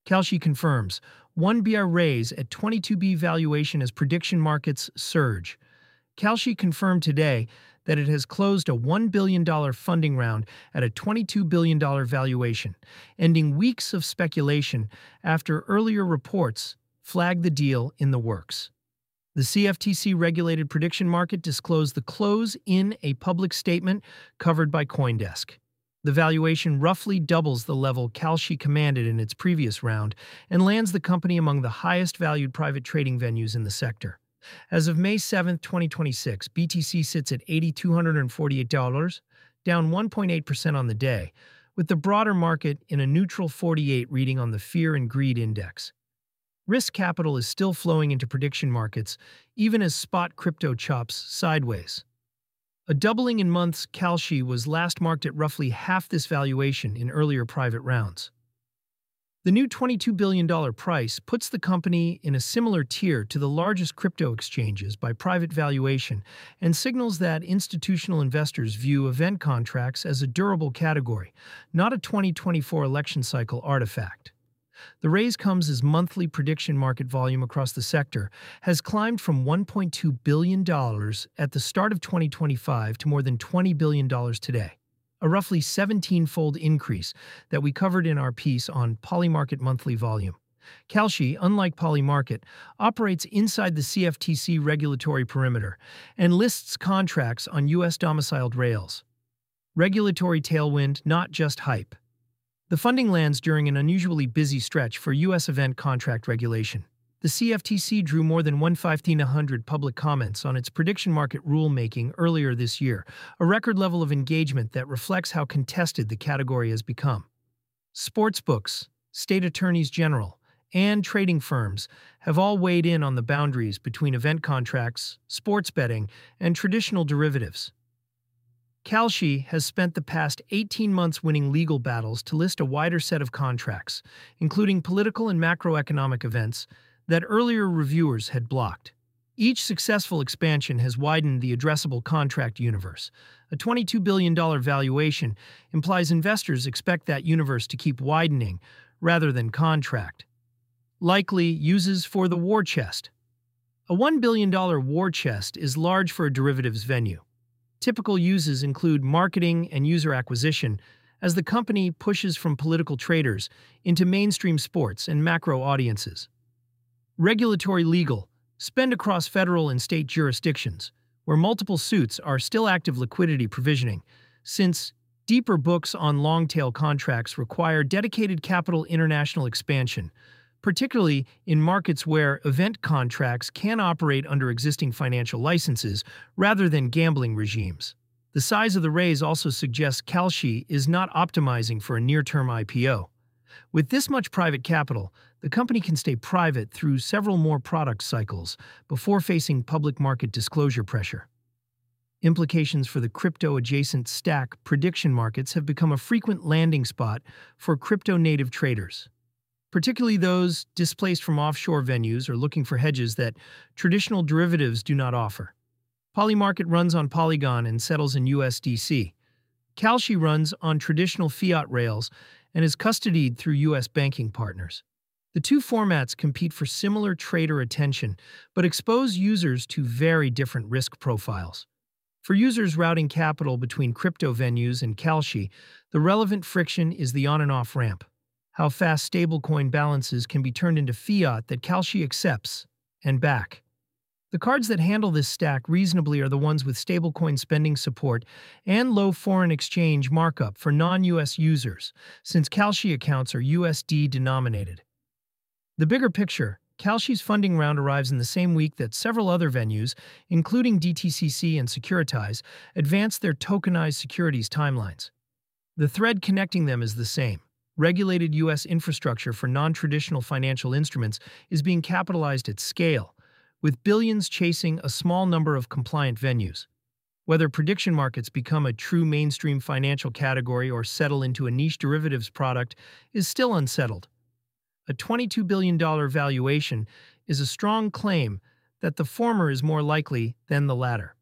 Kalshi confirms 1 BR raise at 22B valuation as prediction markets surge. Kalshi confirmed today that it has closed a $1 billion funding round at a $22 billion valuation, ending weeks of speculation after earlier reports flagged the deal in the works. The CFTC-regulated prediction market disclosed the close in a public statement covered by CoinDesk. The valuation roughly doubles the level Kalshi commanded in its previous round and lands the company among the highest-valued private trading venues in the sector. As of May 7, 2026, BTC sits at $8,248, down 1.8% on the day, with the broader market in a neutral 48 reading on the Fear and Greed Index. Risk capital is still flowing into prediction markets, even as spot crypto chops sideways. A doubling in months, Kalshi was last marked at roughly half this valuation in earlier private rounds. The new $22 billion price puts the company in a similar tier to the largest crypto exchanges by private valuation and signals that institutional investors view event contracts as a durable category, not a 2024 election cycle artifact. The raise comes as monthly prediction market volume across the sector has climbed from $1.2 billion at the start of 2025 to more than $20 billion today, a roughly 17-fold increase that we covered in our piece on Polymarket monthly volume. Kalshi, unlike Polymarket, operates inside the CFTC regulatory perimeter and lists contracts on U.S.-domiciled rails. Regulatory tailwind, not just hype. The funding lands during an unusually busy stretch for U.S. event contract regulation. The CFTC drew more than 1,500 public comments on its prediction market rulemaking earlier this year, a record level of engagement that reflects how contested the category has become. Sportsbooks, state attorneys general, and trading firms have all weighed in on the boundaries between event contracts, sports betting, and traditional derivatives. Kalshi has spent the past 18 months winning legal battles to list a wider set of contracts, including political and macroeconomic events, that earlier reviewers had blocked. Each successful expansion has widened the addressable contract universe. A $22 billion valuation implies investors expect that universe to keep widening rather than contract. Likely uses for the war chest. A $1 billion war chest is large for a derivatives venue. Typical uses include marketing and user acquisition as the company pushes from political traders into mainstream sports and macro audiences. Regulatory legal, spend across federal and state jurisdictions, where multiple suits are still active liquidity provisioning, since deeper books on long-tail contracts require dedicated capital international expansion, particularly in markets where event contracts can operate under existing financial licenses rather than gambling regimes. The size of the raise also suggests Kalshi is not optimizing for a near-term IPO. With this much private capital, the company can stay private through several more product cycles before facing public market disclosure pressure. Implications for the crypto-adjacent stack prediction markets have become a frequent landing spot for crypto-native traders, particularly those displaced from offshore venues or looking for hedges that traditional derivatives do not offer. Polymarket runs on Polygon and settles in USDC. Kalshi runs on traditional fiat rails and is custodied through U.S. banking partners. The two formats compete for similar trader attention, but expose users to very different risk profiles. For users routing capital between crypto venues and Kalshi, the relevant friction is the on and off ramp. How fast stablecoin balances can be turned into fiat that Kalshi accepts and back. The cards that handle this stack reasonably are the ones with stablecoin spending support and low foreign exchange markup for non-US users, since Kalshi accounts are USD denominated. The bigger picture, Kalshi's funding round arrives in the same week that several other venues, including DTCC and Securitize, advance their tokenized securities timelines. The thread connecting them is the same. Regulated U.S. infrastructure for non-traditional financial instruments is being capitalized at scale, with billions chasing a small number of compliant venues. Whether prediction markets become a true mainstream financial category or settle into a niche derivatives product is still unsettled. A $22 billion valuation is a strong claim that the former is more likely than the latter.